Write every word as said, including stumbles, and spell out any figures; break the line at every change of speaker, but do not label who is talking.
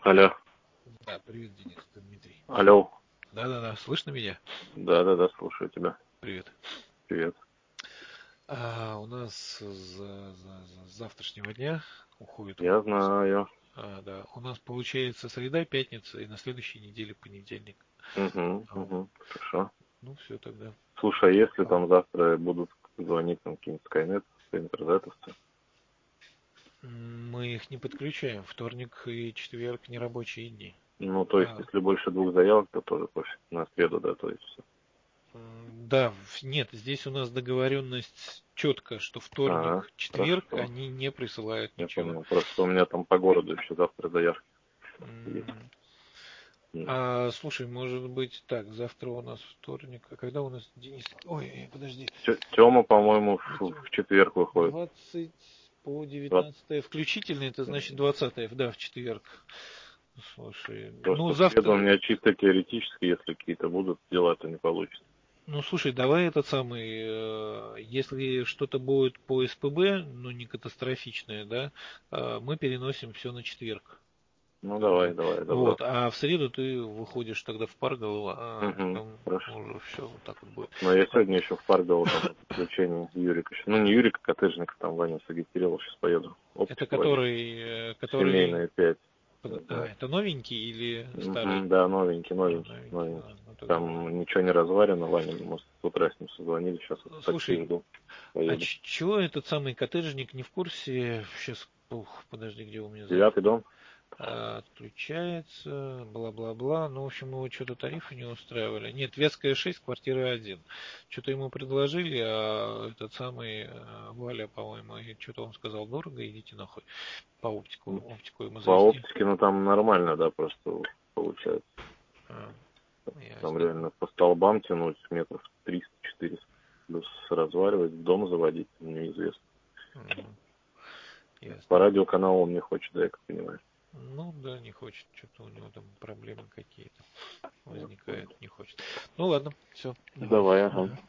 Алло.
Да, привет, Денис, это Дмитрий.
Алло.
Да-да-да, слышно меня?
Да-да-да, слушаю тебя.
Привет.
Привет.
А, у нас с за, за- за завтрашнего дня уходит
Я
отпуск.
знаю.
А, да, у нас получается среда, пятница и на следующей неделе понедельник.
Угу,
А, вот.
угу, хорошо.
Ну, все тогда.
Слушай, а если
А,
там завтра будут звонить там какие-нибудь скайнет, интернетовцы?
м, Мы их не подключаем. Вторник и четверг не рабочие дни.
Ну, то есть,
А,
если больше двух заявок, то тоже пофиг. На среду, да, то есть все.
м, да, в- нет, здесь у нас договоренность четко, что
Ага,
вторник, четверг
хорошо.
они не присылают
Я
ничего.
понял. Просто у меня там по городу еще завтра заявки есть.
М,
М.
А, слушай, может быть, так, завтра у нас вторник, а когда у нас Денис? Ой, э, подожди,
Тё- Тёма, по-моему, в,
Ведь
в четверг выходит.
двадцать по
Двадцать.
девятнадцатое включительно, это значит двадцатое, да, в четверг. Слушай, ну
Просто в среду у
завтра,
меня чисто теоретически, если какие-то будут дела, то не получится.
ну слушай, давай этот самый, э, если что-то будет по СПБ, но не катастрофичное, да, э, мы переносим все на четверг.
Ну, давай,
Вот.
давай, добро.
Вот. А в среду ты выходишь тогда в Парголово, а
Угу,
там
хорошо.
уже все вот так вот будет.
Но я сегодня еще в Паргово там на подключение Юрика еще. Ну, не Юрика, коттеджника, там Ваня Сагитирилов сейчас поеду.
Это
Оптику водить.
который, э, который,
Семейная пять.
под- а,
Да.
это новенький или старый?
Мгм, да, новенький,
А,
новенький,
новенький,
новенький.
ладно, ну тогда ладно.
Там ничего не разварено, Ваня, мы с утра с ним созвонили, сейчас вот такси
Слушай,
жду,
а
поеду.
ч- чего этот самый коттеджник не в курсе? Сейчас, ух, подожди, где у меня
Девятый
запись?
дом?
А, отключается, бла-бла-бла. Ну, в общем, его что-то тарифы не устраивали. Нет, Вятская шесть, квартира один. Что-то ему предложили, а этот самый э, Валя, по-моему, и что-то он сказал, дорого, идите нахуй. По оптику, оптику ему
По
завести.
оптике, ну там нормально, да, просто получается.
А,
Там
ясненько.
реально по столбам тянуть метров триста-четыреста. Плюс разваривать, в дом заводить, неизвестно.
Мгм,
По
ясненько.
радиоканалу он не хочет, да, я как понимаю.
Ну да, не хочет, что-то у него там проблемы какие-то
Я понял.
возникают, не хочет. Ну ладно, все, давай.
Давай, ага.
Ага.